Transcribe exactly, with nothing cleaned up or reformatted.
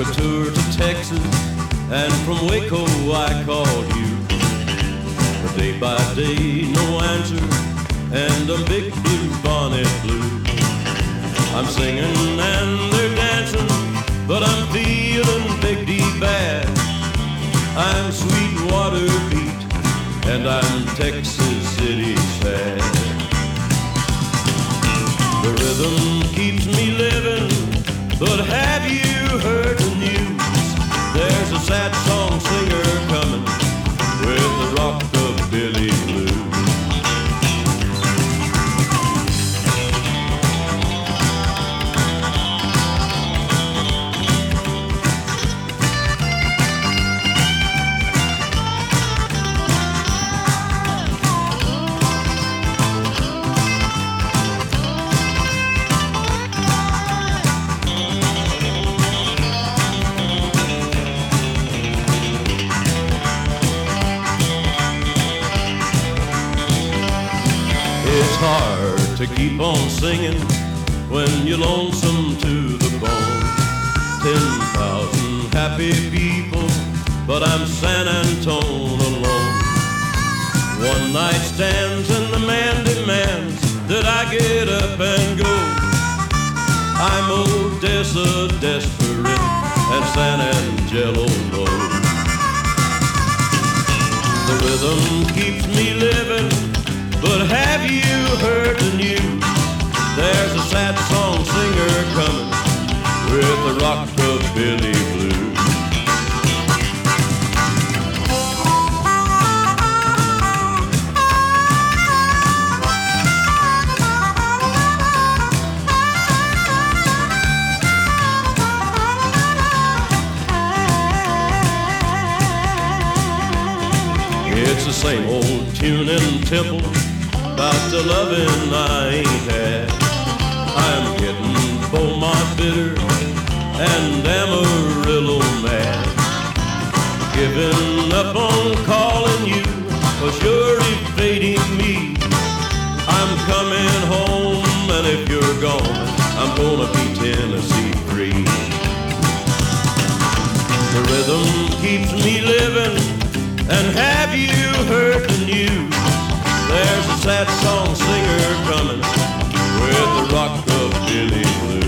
a tour to Texas, and from Waco I called you. But day by day, no answer, and a big blue bonnet blue. I'm singing and they're dancing, but I'm feeling Big D bad. I'm Sweetwater beat, and I'm Texas City sad. The rhythm keeps me living, but have you heard the news? There's a sad song singer coming with the rockabilly blues. It's hard to keep on singing when you're lonesome to the bone. Ten thousand happy people, but I'm San Antone alone. One night stands and the man demands that I get up and go. I'm Odessa desperate and San Angelo low. The rhythm keeps me living, but have you heard the news? There's a sad song singer coming with the rockabilly blues. It's the same old tune in Temple about the loving I ain't had. I'm getting Beaumont bitter and Amarillo mad. Giving up on calling you, cause you're evading me. I'm coming home, and if you're gone, I'm gonna be Tennessee free. The rhythm keeps me living, and have you heard the news? There's a sad song singer coming with the rockabilly blues.